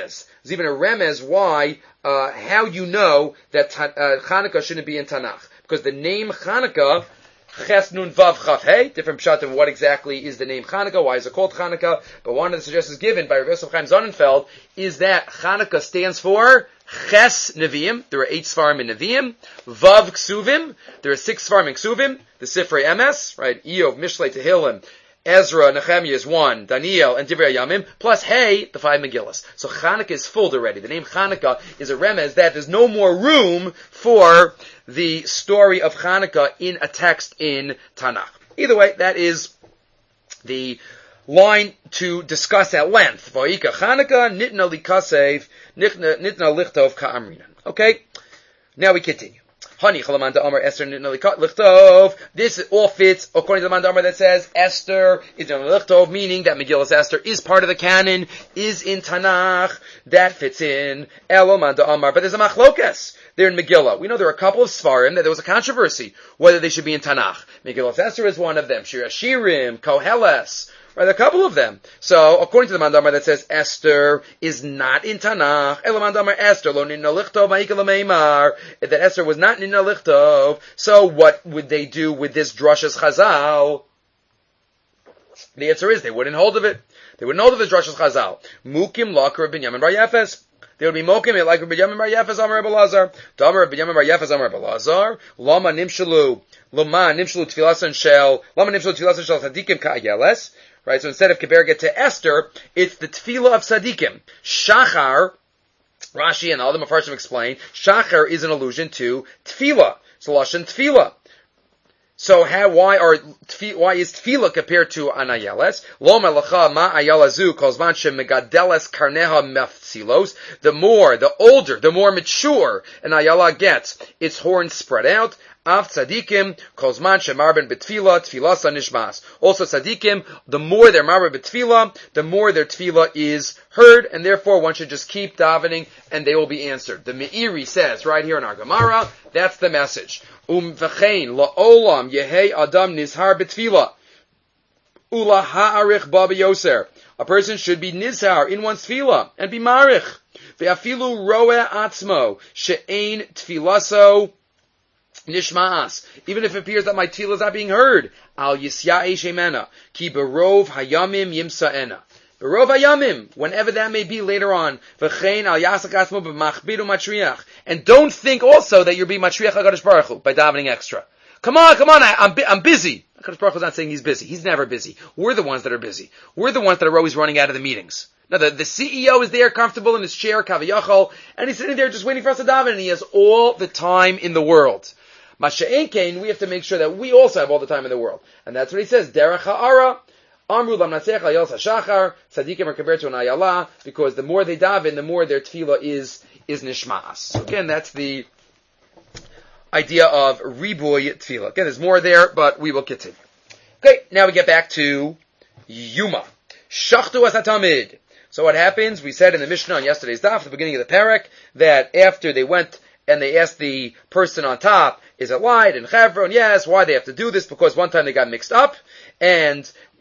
remez why how you know that Chanukah shouldn't be in Tanakh, because the name Chanukah, Ches Nun Vav Chaf Hey, different pshat of what exactly is the name Chanukah, why is it called Chanukah, but one of the suggestions given by Rav Yosef Chaim Sonnenfeld is that Chanukah stands for Ches Neviim, there are 8 Sfarim in Neviim, Vav Ksuvim, there are 6 Sfarim in Ksuvim, the Sifrei Emes, right, Iyov, Mishlei, Tehillim, Ezra, Nehemiah is 1, Daniel, and Divrei Yamim, plus Hey, the 5 Megillas. So Chanukah is filled already. The name Chanukah is a remez that there's no more room for the story of Chanukah in a text in Tanakh. Either way, that is the line to discuss at length. Vayika Chanukah, Nitna Likasev, Nitna Lichtov Ka'amrinan. Okay? Now we continue. Hani Chalamanda Amar Esther Lichtov. This all fits according to the Manda Amar that says Esther is Lichtov, meaning that Megillah Esther is part of the canon, is in Tanakh. That fits in Elomanda Amar. But there's a machlokas there in Megillah. We know there are a couple of Svarim that there was a controversy whether they should be in Tanakh. Megillah Esther is one of them. Shir Hashirim, Koheles. Right, there are a couple of them. So, according to the Mandamar that says Esther is not in Tanakh, Elo Mandamar Esther, lo ninna lichtov ma'ikal meimar, that Esther was not ninna lichtov, so what would they do with this drashas Chazal? The answer is they wouldn't hold of it. They wouldn't hold of this drashas Chazal. Mukim lakar Binyamin bar Yefes. They would be mokim it like Binyamin bar Yefes Amar Rebbe Lazar. Damar Binyamin bar Yefes Amar Rebbe Lazar. Lama nimshalu tfilasan shel tzadikim ka'ayeles. Right, so instead of Keberget to Esther, it's the Tefillah of Tzadikim. Shachar, Rashi and all the Mefarshim explain, Shachar is an allusion to Tefillah. It's Lashon Tefillah. So why is Tefillah compared to Anayeles? Lo melacha ma ayalazu kozman shemegadeles karneha mefsilos. The older, the more mature an ayala gets, its horns spread out. Av tzadikim kozman shemarben betfila tfilasa nishmas. Also tzadikim, the more they're marben betfila, the more their tefillah is heard, and therefore one should just keep davening, and they will be answered. The Meiri says right here in our Gemara, that's the message. V'chein la'olam yehei adam nizhar betfila ula ha'arich ba b'yoser. A person should be nizhar in one's tefillah and be marich. Ve'afilu roeh atzmo she'ein tfilaso Nishma'as, even if it appears that my tefillah is not being heard, al yisya'e shemena, ki berov hayamim yimsa'ena. Berov hayamim, whenever that may be later on, v'chein al yasak asmo b'machbid u'matriach. And don't think also that you're being matriach HaKadosh Baruch Hu by davening extra. Come on, I'm busy. HaKadosh Baruch Hu is not saying he's busy. He's never busy. We're the ones that are busy. We're the ones that are always running out of the meetings. Now, the CEO is there, comfortable in his chair, kaviyachol, and he's sitting there just waiting for us to daven, and he has all the time in the world. Masha'en Kain, we have to make sure that we also have all the time in the world. And that's what he says, Derech ha'ara, Amru lam natzech ayal sashachar, tzadikim are compared to an ayala, because the more they daven, the more their tefillah is nishma'as. So again, that's the idea of riboy tefillah. Again, there's more there, but we will continue. Okay, now we get back to Yuma. Shachtu as hatamid. So what happens, we said in the Mishnah on yesterday's daf, at the beginning of the parak, that after they went and they asked the person on top, is it light in Chevron? Yes. Why they have to do this? Because one time they got mixed up, and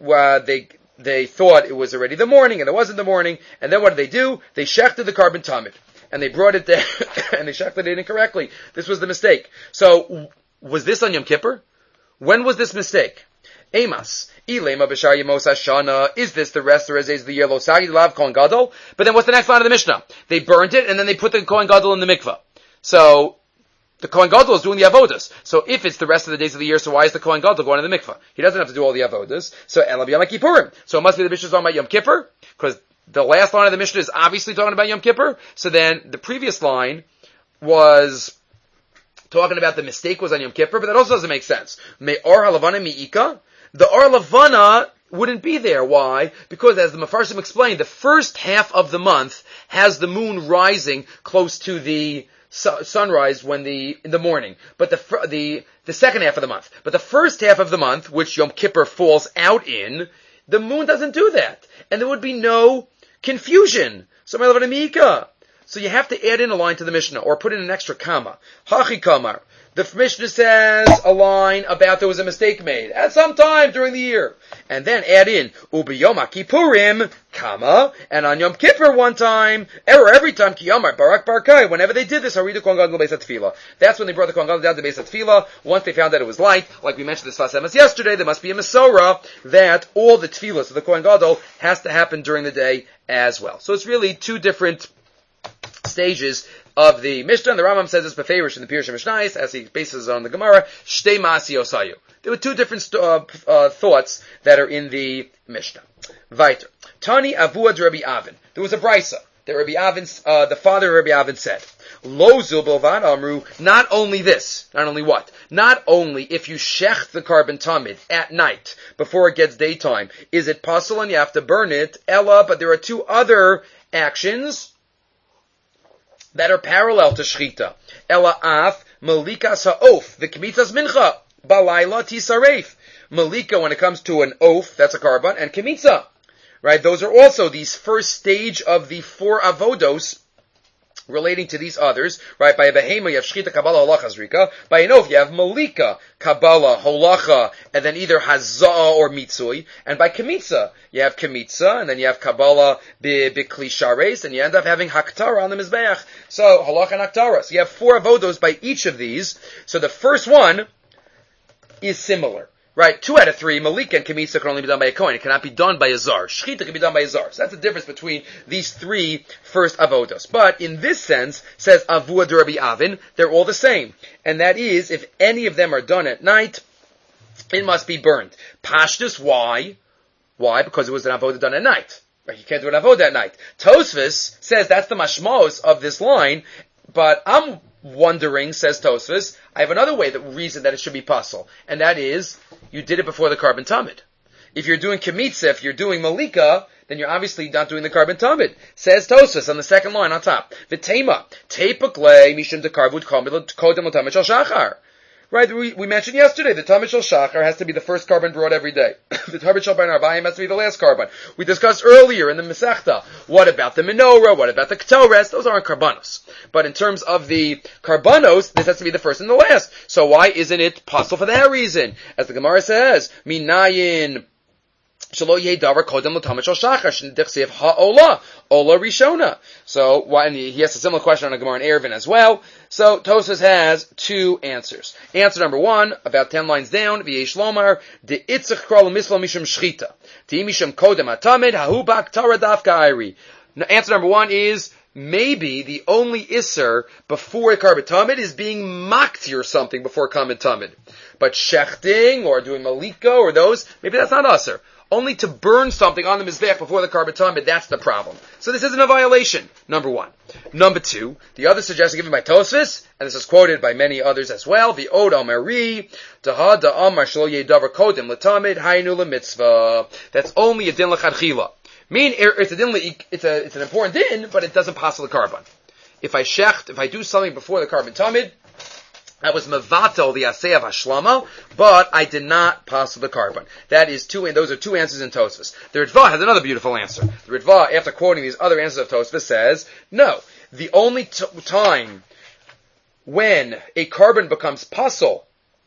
they thought it was already the morning, and it wasn't the morning, and then what did they do? They shechted the carbon tamid, and they brought it there, and they shechted it incorrectly. This was the mistake. So, was this on Yom Kippur? When was this mistake? Amos. Ilema b'shar yemos hashana. Is this the rest or is the year lo sagi lav kohen gadol? But then what's the next line of the Mishnah? They burnt it and then they put the kohen gadol in the mikvah. So the kohen gadol is doing the avodas. So if it's the rest of the days of the year, so why is the kohen gadol going to the mikvah? He doesn't have to do all the avodas. So elav yom kippurim. So it must be the Mishnah talking about Yom Kippur, because the last line of the Mishnah is obviously talking about Yom Kippur. So then the previous line was talking about the mistake was on Yom Kippur, but that also doesn't make sense. Me or halavana mi'ika. The Or Lavana wouldn't be there. Why? Because as the Mefarshim explained, the first half of the month has the moon rising close to the sunrise in the morning. But the second half of the month. But the first half of the month, which Yom Kippur falls out in, the moon doesn't do that. And there would be no confusion. So you have to add in a line to the Mishnah, or put in an extra comma. Hachi kamar. The Mishnah says a line about there was a mistake made at some time during the year. And then add in, Ubiyom HaKippurim, comma, and on Yom Kippur one time, error every time, Kiyamar, Barak Barkai, whenever they did this, Haridu Kohen Gadol Beis HaTefillah. That's when they brought the Kohen Gadol down to Beis HaTefillah. Once they found that it was light, like we mentioned this Sfas Emes yesterday, there must be a Mesorah that all the Tefillahs of the Kohen Gadol has to happen during the day as well. So it's really two different stages of the Mishnah, and the Rambam says this beferish in the Pirush Mishnayos, as he bases on the Gemara, Shtei Ma'asi Osayu. There were two different thoughts that are in the Mishnah. Weiter. Tani Avua de Rabbi Avin. There was a brisa that Rabbi Avin, the father of Rabbi Avin said, Lo zil bilvad amru, not only this, not only what? Not only if you shech the carbon tamid at night, before it gets daytime, is it possible and you have to burn it, Ella, but there are two other actions that are parallel to shchita. Ela af malikas ha'of, the kmitzas mincha, balayla tisaref. Malika, when it comes to an oaf, that's a carbon, and kmitza. Right? Those are also these first stage of the four avodos relating to these others. Right? By a behema, you have shchita, kabbalah, holacha, zrika. By an oaf, you have malika, kabbalah, holacha, and then either hazah or mitzui. And by kmitza, you have kmitza, and then you have kabbalah, bikli shares, and you end up having haktara on the mizbeach. So, halacha and haktara. So you have four avodos by each of these. So the first one is similar. Right, 2 out of 3, Malika and Kmitza can only be done by a Kohen. It cannot be done by a Zar. Shchita can be done by a Zar. So that's the difference between these three first avodos. But in this sense, says Avua de Rabbi Avin, they're all the same. And that is, if any of them are done at night, it must be burned. Pashtus, why? Why? Because it was an avodah done at night. Right, you can't do an avodah at night. Tosfos says that's the mashmos of this line, but I'm wondering, says Tosfos, I have another reason that it should be pasul, and that is, you did it before the carbon tamid. If you're doing kmitza, if you're doing malika, then you're obviously not doing the carbon tamid. Says Tosfos on the second line on top. V'tema, teipaklei mishum dekarvut kodem l'tamid shel shachar. Right, we mentioned yesterday, the Tamid Shel Shachar has to be the first carbon brought every day. The Tamid Shel Bein Arbayim has to be the last carbon. We discussed earlier in the Masechta, what about the menorah, what about the Ketores? Those aren't karbanos. But in terms of the karbanos, this has to be the first and the last. So why isn't it possible for that reason? As the Gemara says, Minayin Shelo Yeh Davar Kodem L'Tamid Shel Shachar Sh'Dichsev Ha'ola Ola Rishona. So why? And he has a similar question on the Gemara in Eruvin as well. So Tosfos has two answers. Answer number one, about 10 lines down, V'yesh lomar, de itzach kral mislo mishum shchita. Ti mishum kodem atamed, hahu bak tara dafka ayri. Answer number one is, maybe the only isser before a carbon tamid is being makti or something before carbon tamid. But shechting or doing malika or those, maybe that's not usser. Only to burn something on the mizbech before the carbon tamid, that's the problem. So this isn't a violation, number one. Number two, the other suggestion given by Tosfos, and this is quoted by many others as well, the Od Amari, Taha da Amar shlo yedavar kodim latamid haynu lemitzvah. That's only a din l'chadchila. It's an important din, but it doesn't pass the carbon. If I do something before the carbon tamid, I was mevatel the aseh of hashlama, but I did not pass the carbon. Those are two answers in Tosfos. The Ritva has another beautiful answer. The Ritva, after quoting these other answers of Tosfos, says, no, the only time when a carbon becomes pasul,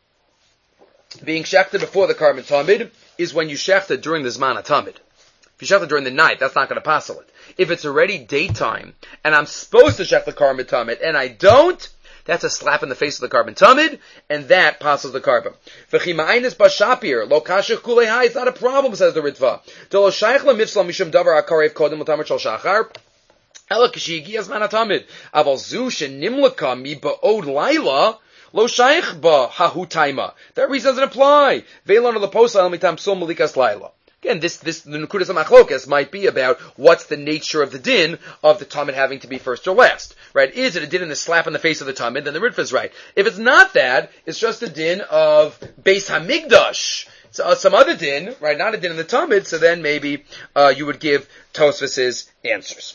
being shechted before the carbon tamid, is when you shechted during the zman tamid. If you shechted during the night, that's not going to pasul it. If it's already daytime, and I'm supposed to shech the carbon tamid, and I don't, that's a slap in the face of the carbon tamid, and that passes the carbon. V'chima'aynis b'shapir, lo kashich kulei hai, it's not a problem, says the Ritva. Dolo shaykh l'mifsal mishum davar hakarev kodem l'tamar shal shachar, ela k'shigi azman hatamid, aval zu shenimlaka mi ba'od laila, lo shaykh ba hahu taima. That reason doesn't apply. Ve'lon l'posa al mitam psul malikas laila. Again, the Nukudas HaMachlokas might be about what's the nature of the din of the Talmud having to be first or last, right? Is it a din in the slap in the face of the Talmud? Then the Ritva is right. If it's not that, it's just a din of Beis HaMikdash. So, some other din, right? Not a din in the Talmud, so then maybe, you would give Tosfos's answers.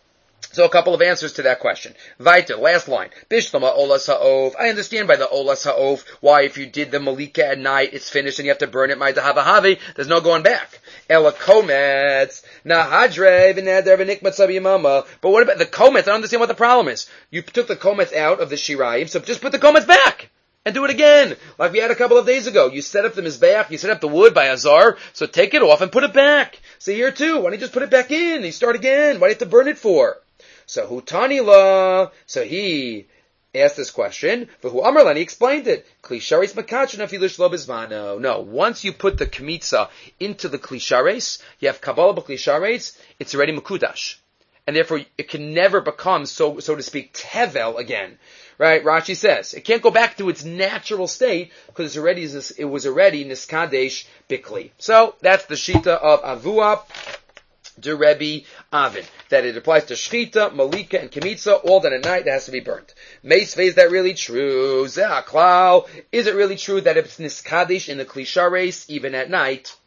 So a couple of answers to that question. Weiter, last line. Bishlama olas ha'ov. I understand by the olas ha'ov why if you did the malika at night, it's finished and you have to burn it. Ma'idahavahavi. There's no going back. Ela kometz. Nahadre v'neder v'nikmat sabiyamama. But what about the kometz? I don't understand what the problem is. You took the kometz out of the shirayim, so just put the kometz back. And do it again, like we had a couple of days ago. You set up the mizbeach, you set up the wood by Azar, so take it off and put it back. So here too, why don't you just put it back in? You start again. Why do you have to burn it for? So Hutanila, so he asked this question, but who Amarlan, he explained it. Klishares makachna filish lo bizmano. No, once you put the kmitza into the klishares, you have kabbalah b'klishares, it's already mekudash. And therefore it can never become, so to speak, tevel again. Right? Rashi says, it can't go back to its natural state, because it was already niskadesh bikli. So, that's the shita of Avua, de Rebbe Avin, that it applies to shchita, malika, and kemitza, all that at night it has to be burnt. Meisvei, is that really true? Ze'aklal, is it really true that if it's niskadesh in the klishares, even at night?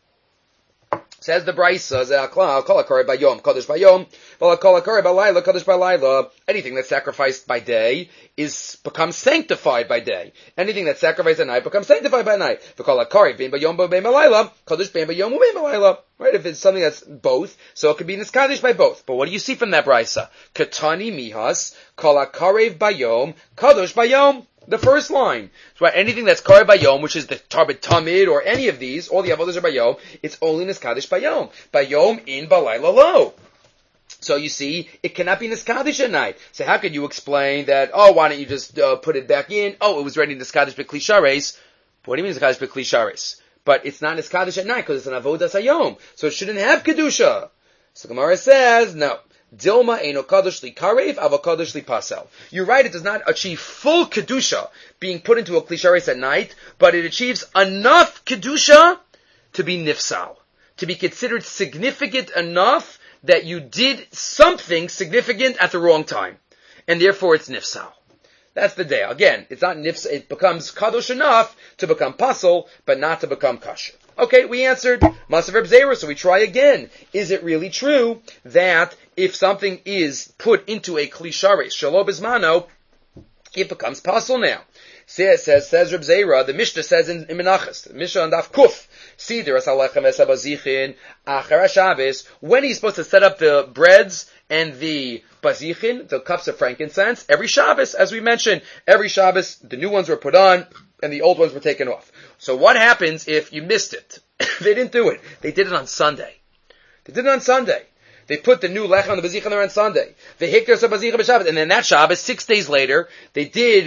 Says the Brisa, Ze'aklal, kol hakare bayom, kadosh bayom, v'la kol hakare balayla, kadosh balayla. Anything that's sacrificed by day becomes sanctified by day. Anything that's sacrificed at night becomes sanctified by night. V'kol hakare bein bayom bein balayla, kadosh bein bayom bein balayla. Right? If it's something that's both, so it could be niskadesh by both. But what do you see from that Brisa? Katani mihas, kol hakare bayom, kadosh bayom. The first line. So anything that's karev bayom, which is the tarbet tamid, or any of these, all the avodas are bayom, it's only niskadesh bayom. Bayom in balayla lo. So you see, it cannot be niskadesh at night. So how could you explain that, why don't you just put it back in? Oh, it was ready niskadesh b'klishares. What do you mean niskadesh b'klishares? But it's not niskadesh at night, because it's an avodas hayom. So it shouldn't have kedusha. So Gemara says, no. Dilma eino kadosh li karev, ava kadosh li pasel. You're right, it does not achieve full kedusha being put into a klishares at night, but it achieves enough kedusha to be nifsal, to be considered significant enough that you did something significant at the wrong time, and therefore it's nifsal. That's the day. Again, it's not nifsal, it becomes kadosh enough to become pasel, but not to become kasher. Okay, we answered Masav Reb Zera, so we try again. Is it really true that if something is put into a klishares, shelo bizmano, it becomes pasel now? Says Reb Zera, the Mishnah says in Menachos, the Mishnah on Daf Kuf, Sider as alechem es abazichin, achar Shabbos, when he's supposed to set up the breads and the bazichin, the cups of frankincense, every Shabbos, as we mentioned, every Shabbos, the new ones were put on, and the old ones were taken off. So what happens if you missed it? They didn't do it. They did it on Sunday. They put the new lechem on the bazicha on Sunday. They hikter some bazicha b'Shabbat, and then that Shabbos, 6 days later, they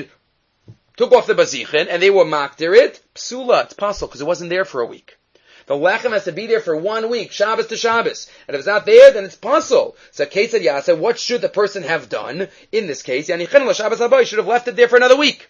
took off the bazichin, and they were makter it. Psula, it's possible, because it wasn't there for a week. The lechem has to be there for 1 week, Shabbos to Shabbos. And if it's not there, then it's puzzle. So Ketzad Yasa, what should the person have done in this case? Yanichin Shabbos Haba, you should have left it there for another week.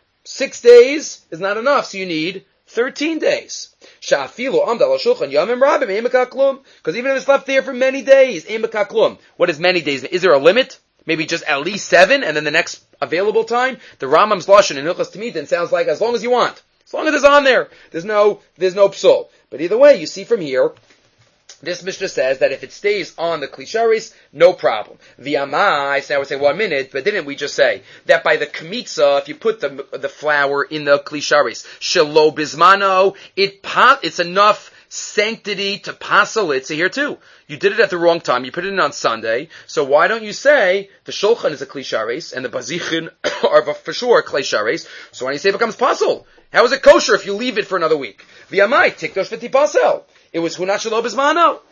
6 days is not enough, so you need 13 days. Sha'afilu amdal shulchan yamim rabim eimakaklum. Because even if it's left there for many days, eimakaklum. What is many days? Is there a limit? Maybe just at least 7, and then the next available time? The Rambam's Lashon in Hilchos Tamitin sounds like as long as you want. As long as it's on there, there's no psul. But either way, you see from here, this Mishnah says that if it stays on the klisharis, no problem. The amai, so I would say 1 minute, but didn't we just say that by the kmitza, if you put the flour in the klisharis, shelo bismano, it's enough sanctity to passel it. So here too, you did it at the wrong time. You put it in on Sunday. So why don't you say the shulchan is a klisharis and the bazichin are for sure klisharis? So when you say it becomes passel, how is it kosher if you leave it for another week? V'yamai tikdosh v'tipasel. It was hunat shelo bismano.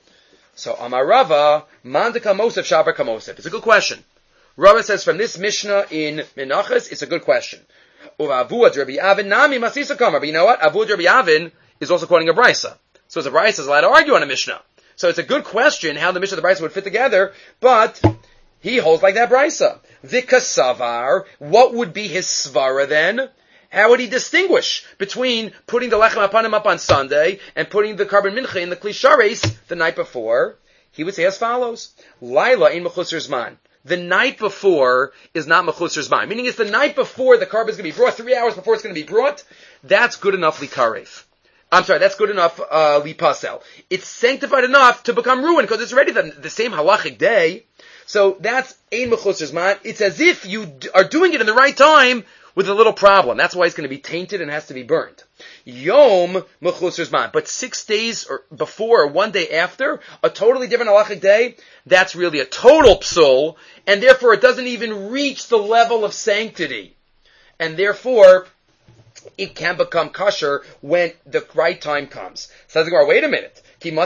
So Amar Rava man dekamosef shabar kamosef. It's a good question. Rava says from this Mishnah in Menachos, it's a good question. Uvavuad Rabbi Avin nami masisa kamar. But you know what? Avuad Rabbi Avin is also quoting a brisa. So as a brisa is allowed to argue on a Mishnah. So it's a good question how the Mishnah and the brisa would fit together, but he holds like that brisa. Vikasavar, what would be his svara then? How would he distinguish between putting the lechem apanim up on Sunday and putting the carbon mincha in the klishares the night before? He would say as follows: Laila in mechusar zman. The night before is not mechusar zman, meaning it's the night before the carbon is going to be brought, 3 hours before it's going to be brought. That's good enough likarev. That's good enough lipasel. It's sanctified enough to become ruined because it's already the same halachic day. So that's ein mechusar zman. It's as if you are doing it in the right time with a little problem. That's why it's going to be tainted and has to be burned. Yom mechusar zman. But 6 days before or 1 day after, a totally different halachic day, that's really a total psul, and therefore it doesn't even reach the level of sanctity. And therefore, it can become kosher when the right time comes. Says the Gemara, wait a minute.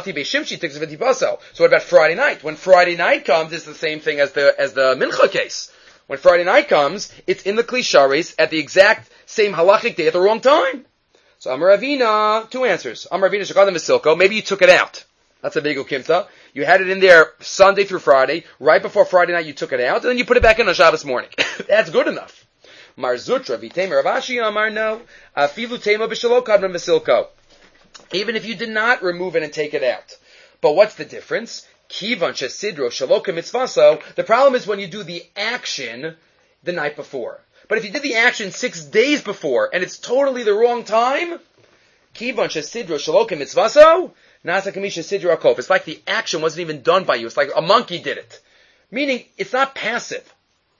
So what about Friday night? When Friday night comes, it's the same thing as the mincha case. When Friday night comes, it's in the klisharis at the exact same halachic day at the wrong time. So Amar Ravina, 2 answers. Amar Ravina shekadim v'silko. Maybe you took it out. That's a big ukimta. You had it in there Sunday through Friday. Right before Friday night, you took it out, and then you put it back in on Shabbos morning. That's good enough. Mar Zutra v'temer Ravashi Amar no. Afilu tema b'shelo kadam v'silko. Even if you did not remove it and take it out. But what's the difference? Kivan shesidro shaloka mitzvaso. The problem is when you do the action the night before. But if you did the action 6 days before and it's totally the wrong time, kivan shesidro shaloka mitzvaso, nasa kamisha sidro akov. It's like the action wasn't even done by you. It's like a monkey did it. Meaning it's not passive.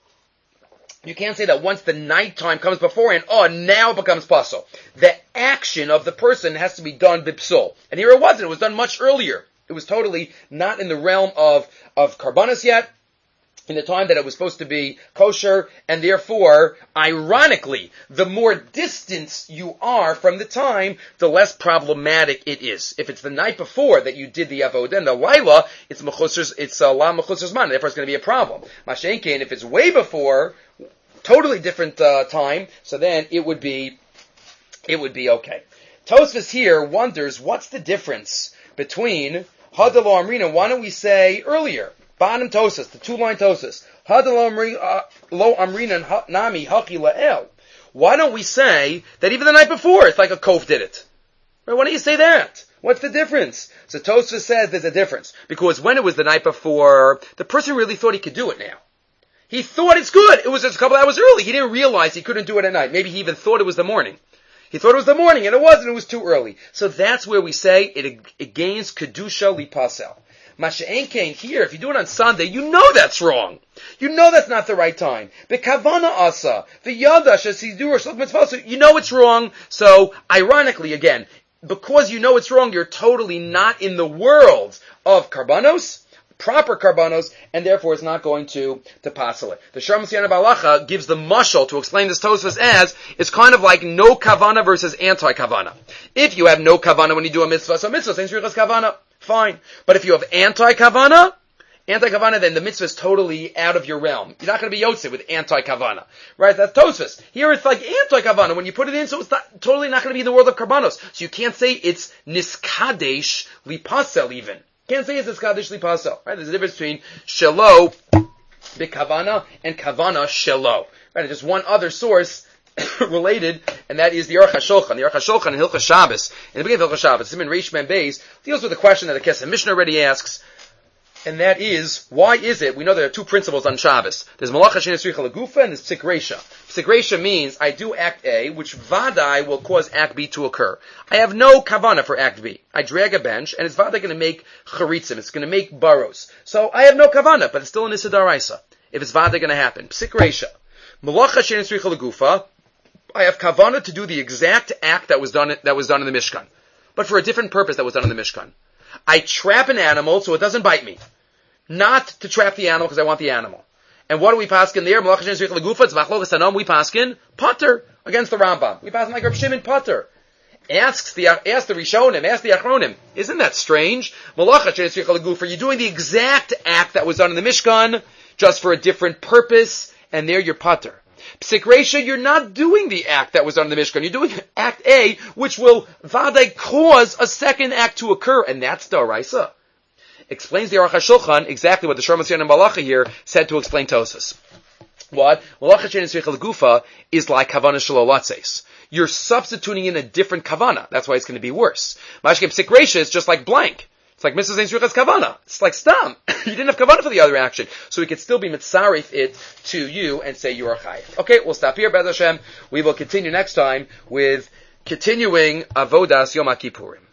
You can't say that once the nighttime comes beforehand, now it becomes pasul. The action of the person has to be done bipsul. And here it wasn't. It was done much earlier. It was totally not in the realm of karbanos yet, in the time that it was supposed to be kosher, and therefore, ironically, the more distance you are from the time, the less problematic it is. If it's the night before that you did the avodah and the laila, it's la mechusar zman, therefore it's going to be a problem. Mashenkein, if it's way before, totally different time, so then it would be okay. Tosfos here wonders what's the difference between Hadalo Amrina. Why don't we say earlier, bottom Tosfos, the 2-line Tosfos, Hadalo Lo Amrina Nami Haki La'el. Why don't we say that even the night before, it's like a Kof did it? Right? Why don't you say that? What's the difference? So Tosfos says there's a difference. Because when it was the night before, the person really thought he could do it now. He thought it's good. It was just a couple hours early. He didn't realize he couldn't do it at night. Maybe he even thought it was the morning. He thought it was the morning, and it wasn't. It was too early. So that's where we say it gains kedusha lipasel. Masha'en kain here, if you do it on Sunday, you know that's wrong. You know that's not the right time. Bekavana asa, v'yada shesidur shlok mitzvah. You know it's wrong. So ironically, again, because you know it's wrong, you're totally not in the world of karbanos, proper karbanos, and therefore it's not going to passel it. The Sharm Siyana Balacha gives the mashal to explain this Tosfos as, it's kind of like no kavana versus anti-kavana. If you have no kavana when you do a mitzvah, so mitzvah says kavana. fine. But if you have anti-kavana, then the mitzvah is totally out of your realm. You're not going to be yotze with anti-kavana. Right? That's Tosfos. Here it's like anti-kavana. When you put it in, so it's totally not going to be in the world of karbanos. So you can't say it's niskadesh lipasel even. Can't say it's niskadesh lipasel. Right? There's a difference between shelo b'kavana and kavana shelo. Right? There's just one other source related, and that is the Aruch HaShulchan. The Aruch HaShulchan in Hilchos Shabbos, in the beginning of Hilchos Shabbos, Siman Reish Mem Beis, deals with the question that the Kesef Mishnah already asks, and that is, why is it, we know there are two principles on Shabbos. There's Malacha She'ein Tzricha L'Gufa, and there's Psik Reisha. Psik Reisha means, I do Act A, which Vadai will cause Act B to occur. I have no Kavana for Act B. I drag a bench, and it's Vadai going to make Charitzim, it's going to make burrows. So I have no Kavana, but it's still an Issa D'Oraisa, if it's Vadai going to happen. Psik Reisha. Malacha She'ein Tzricha L'Gufa, I have kavana to do the exact act that was done in the Mishkan, but for a different purpose that was done in the Mishkan. I trap an animal so it doesn't bite me, not to trap the animal because I want the animal. And what do we paskin there? We paskin pater against the Rambam. We paskin like Reb Shimon pater. Ask the Rishonim, ask the Achronim. Isn't that strange? You're doing the exact act that was done in the Mishkan, just for a different purpose, and there you're pater. Psik Reisha, you're not doing the act that was done in the Mishkan. You're doing Act A, which will Vadai cause a second act to occur, and that's D'Oraisa. Explains the Aruch HaShulchan exactly what the Shor Matzion and Malacha here said to explain Tosfos. What? Malacha She'ein Tzricha L'Gufa is like Kavana Shelo Latzeis. You're substituting in a different Kavana. That's why it's going to be worse. Mashke Psik Reisha is just like blank. It's like Mrs. Tzricha's Kavana. It's like Stam. You didn't have Kavana for the other action. So we could still be Mitzarif it to you and say you are Chayiv. Okay, we'll stop here, Be'ez Hashem. We will continue next time with continuing Avodas Yom HaKippurim.